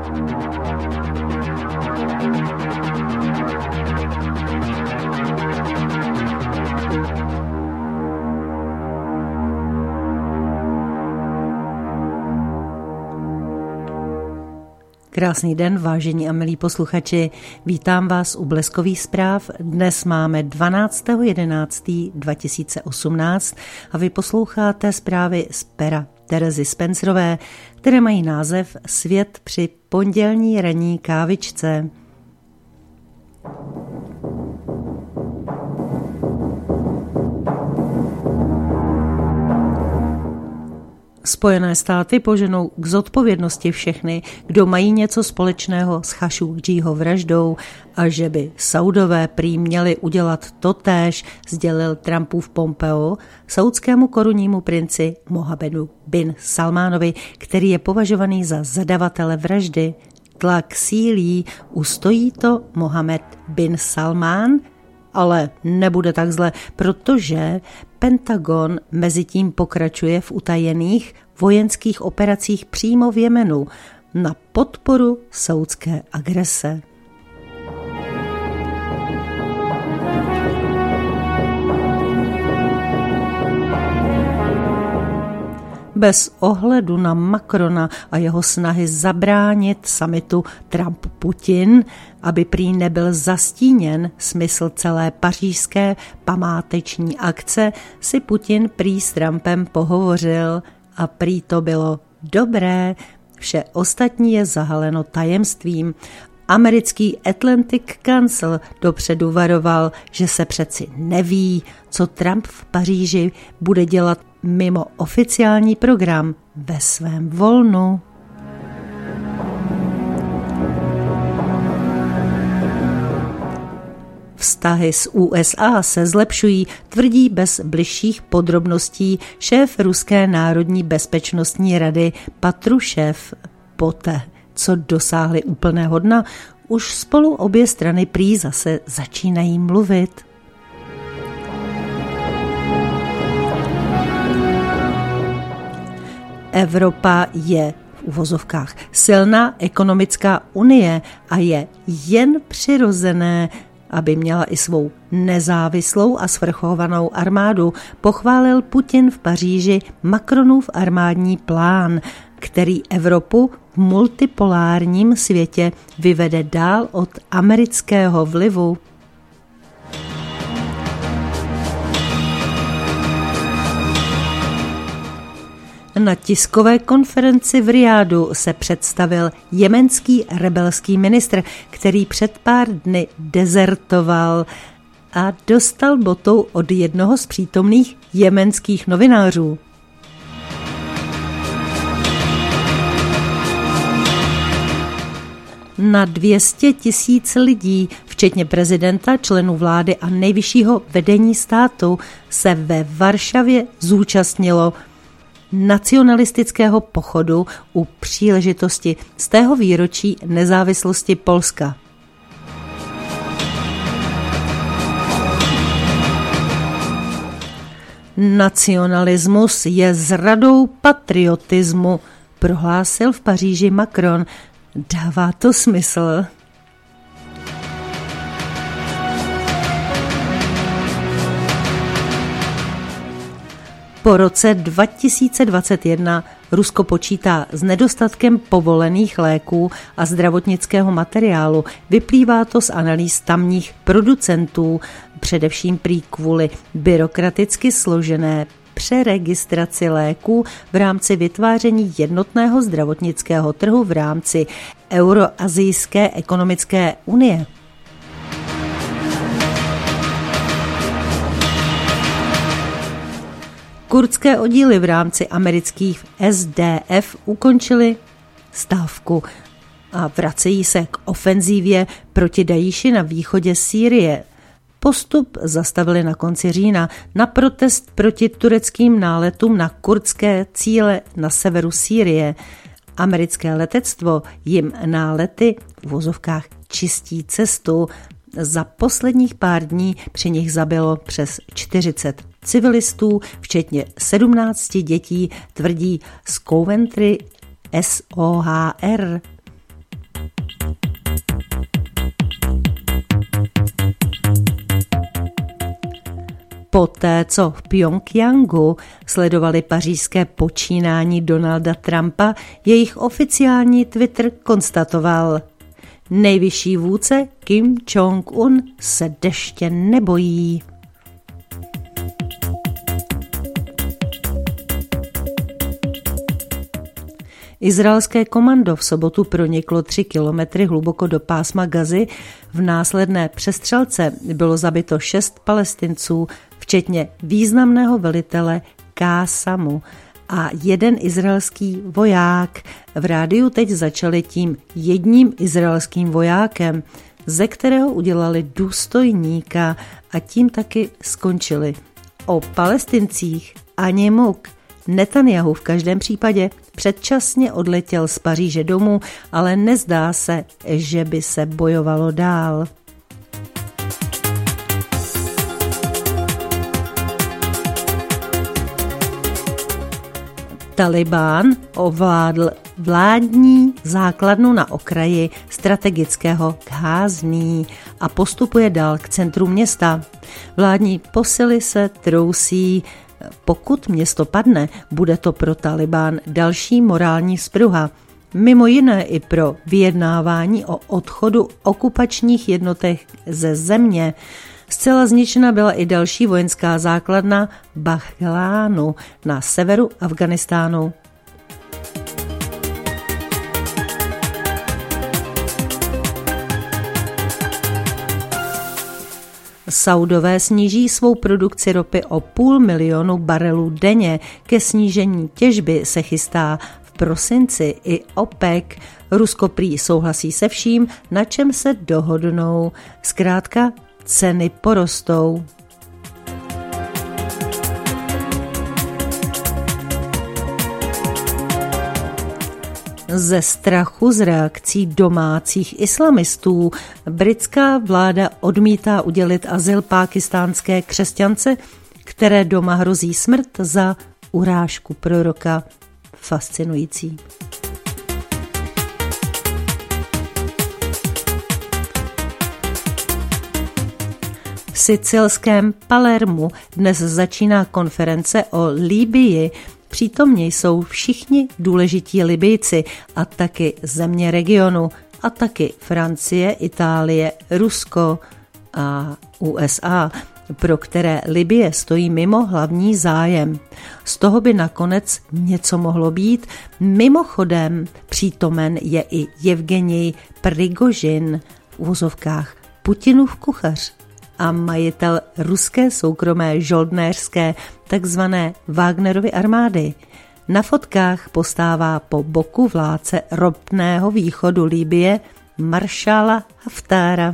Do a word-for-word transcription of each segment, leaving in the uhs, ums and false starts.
Krásný den, vážení a milí posluchači. Vítám vás u Bleskových zpráv. Dnes máme dvanáctého jedenáctého dva tisíce osmnáct a vy posloucháte zprávy z pera Terezy Spencerové, které mají název Svět při pondělní ranní kávičce. Spojené státy poženou k zodpovědnosti všechny, kdo mají něco společného s Chašúdžího vraždou a že by Saudové prý měli udělat totéž, sdělil Trumpův Pompeo saudskému korunnímu princi Mohammedu bin Salmánovi, který je považovaný za zadavatele vraždy. Tlak sílí, ustojí to Mohammed bin Salmán? Ale nebude tak zle, protože Pentagon mezitím pokračuje v utajených vojenských operacích přímo v Jemenu na podporu saudské agrese. Bez ohledu na Macrona a jeho snahy zabránit summitu Trump-Putin, aby prý nebyl zastíněn smysl celé pařížské památeční akce, si Putin prý s Trumpem pohovořil a prý to bylo dobré, vše ostatní je zahaleno tajemstvím. Americký Atlantic Council dopředu varoval, že se přeci neví, co Trump v Paříži bude dělat mimo oficiální program ve svém volnu. Vztahy s U S A se zlepšují, tvrdí bez bližších podrobností šéf Ruské národní bezpečnostní rady Patrušev. Poté, co dosáhli úplného dna, už spolu obě strany prý zase začínají mluvit. Evropa je v uvozovkách silná ekonomická unie a je jen přirozené, aby měla i svou nezávislou a svrchovanou armádu, pochválil Putin v Paříži Macronův armádní plán, který Evropu v multipolárním světě vyvede dál od amerického vlivu. Na tiskové konferenci v Riádu se představil jemenský rebelský ministr, který před pár dny dezertoval a dostal botou od jednoho z přítomných jemenských novinářů. Na dvě stě tisíc lidí, včetně prezidenta, členů vlády a nejvyššího vedení státu, se ve Varšavě zúčastnilo nacionalistického pochodu u příležitosti z tého výročí nezávislosti Polska. Nacionalismus je zradou patriotismu, prohlásil v Paříži Macron. Dává to smysl? Po roce dva tisíce dvacet jedna Rusko počítá s nedostatkem povolených léků a zdravotnického materiálu. Vyplývá to z analýz tamních producentů, především prý kvůli byrokraticky složené přeregistraci léků v rámci vytváření jednotného zdravotnického trhu v rámci Euroazijské ekonomické unie. Kurdské oddíly v rámci amerických S D F ukončily stávku a vracejí se k ofenzívě proti Dajíši na východě Sýrie. Postup zastavili na konci října na protest proti tureckým náletům na kurdské cíle na severu Sýrie. Americké letectvo jim nálety v uvozovkách čistí cestu. Za posledních pár dní při nich zabilo přes čtyřicet civilistů, včetně sedmnácti dětí, tvrdí z Coventry S O H R. Poté, co v Pjongjangu sledovali pařížské počínání Donalda Trumpa, jejich oficiální Twitter konstatoval: nejvyšší vůdce Kim Jong-un se deště nebojí. Izraelské komando v sobotu proniklo tři kilometry hluboko do pásma Gazy. V následné přestřelce bylo zabito šest Palestinců, včetně významného velitele Kásamu a jeden izraelský voják. V rádiu teď začali tím jedním izraelským vojákem, ze kterého udělali důstojníka a tím taky skončili. O Palestincích ani muk. Netanjahu v každém případě předčasně odletěl z Paříže domů, ale nezdá se, že by se bojovalo dál. Taliban ovládl vládní základnu na okraji strategického Gházní a postupuje dál k centru města. Vládní posily se trousí. Pokud město padne, bude to pro Taliban další morální spruha. Mimo jiné i pro vyjednávání o odchodu okupačních jednotek ze země. Zcela zničena byla i další vojenská základna Baghlánu na severu Afghánistánu. Saudové sníží svou produkci ropy o půl milionu barelů denně. Ke snížení těžby se chystá v prosinci i OPEC. Rusko prý souhlasí se vším, na čem se dohodnou. Zkrátka ceny porostou. Ze strachu z reakcí domácích islamistů britská vláda odmítá udělit azyl pákistánské křesťance, které doma hrozí smrt za urážku proroka. Fascinující. V sicilském Palermu dnes začíná konference o Libyi. Přítomně jsou všichni důležití Libyjci a taky země regionu a taky Francie, Itálie, Rusko a U S A, pro které Libye stojí mimo hlavní zájem. Z toho by nakonec něco mohlo být. Mimochodem přítomen je i Jevgenij Prigožin, v uvozovkách Putinův kuchař a majitel ruské soukromé žoldnéřské takzvané Wagnerovy armády. Na fotkách postává po boku vládce ropného východu Libye maršála Haftára.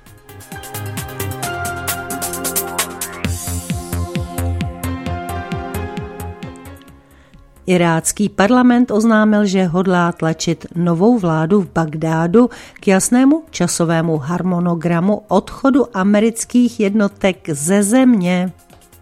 Irácký parlament oznámil, že hodlá tlačit novou vládu v Bagdádu k jasnému časovému harmonogramu odchodu amerických jednotek ze země.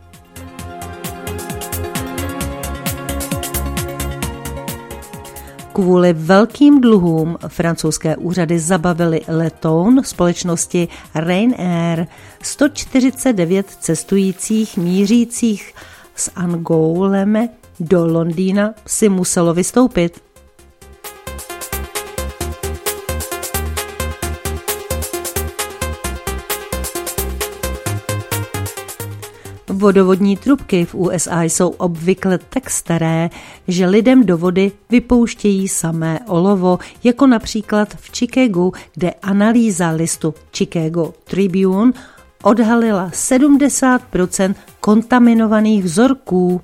Kvůli velkým dluhům francouzské úřady zabavily letoun společnosti Ryanair. sto čtyřicet devět cestujících mířících z Angoulême do Londýna si muselo vystoupit. Vodovodní trubky v U S A jsou obvykle tak staré, že lidem do vody vypouštějí samé olovo, jako například v Chicagu, kde analýza listu Chicago Tribune odhalila sedmdesát procent kontaminovaných vzorků.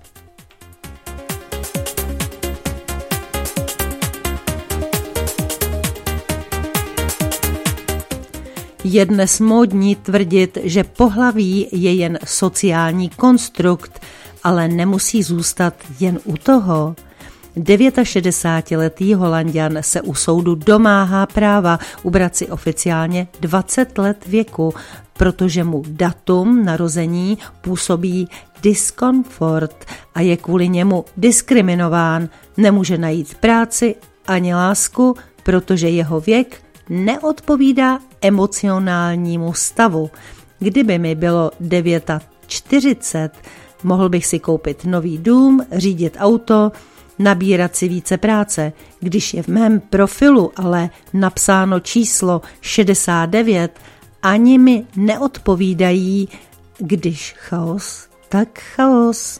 Je dnes módní tvrdit, že pohlaví je jen sociální konstrukt, ale nemusí zůstat jen u toho. šedesátiletý Holanďan se u soudu domáhá práva ubrat si oficiálně dvacet let věku, protože mu datum narození působí diskomfort a je kvůli němu diskriminován. Nemůže najít práci ani lásku, protože jeho věk neodpovídá emocionálnímu stavu. Kdyby mi bylo čtyřicet. Mohl bych si koupit nový dům, řídit auto, nabírat si více práce. Když je v mém profilu ale napsáno číslo šedesát devět, ani mi neodpovídají, když chaos, tak chaos.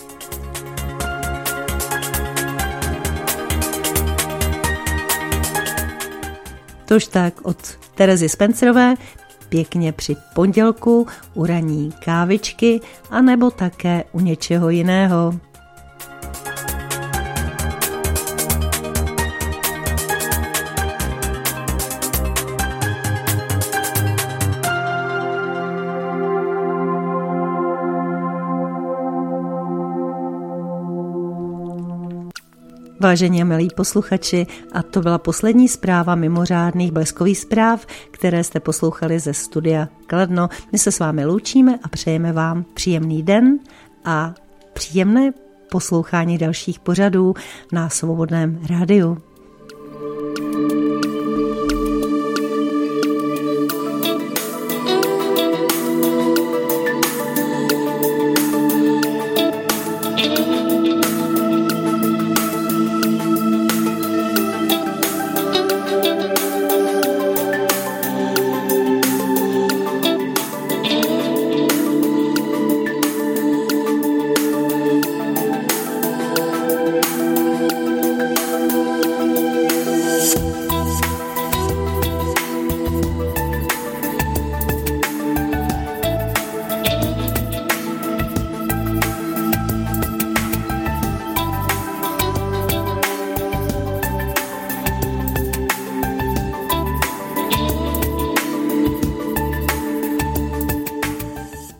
Tož tak od Terezy Spencerové, pěkně při pondělku u ranní kávičky a nebo také u něčeho jiného. Vážení a milí posluchači, a to byla poslední zpráva mimořádných bleskových zpráv, které jste poslouchali ze studia Kladno. My se s vámi loučíme a přejeme vám příjemný den a příjemné poslouchání dalších pořadů na Svobodném rádiu.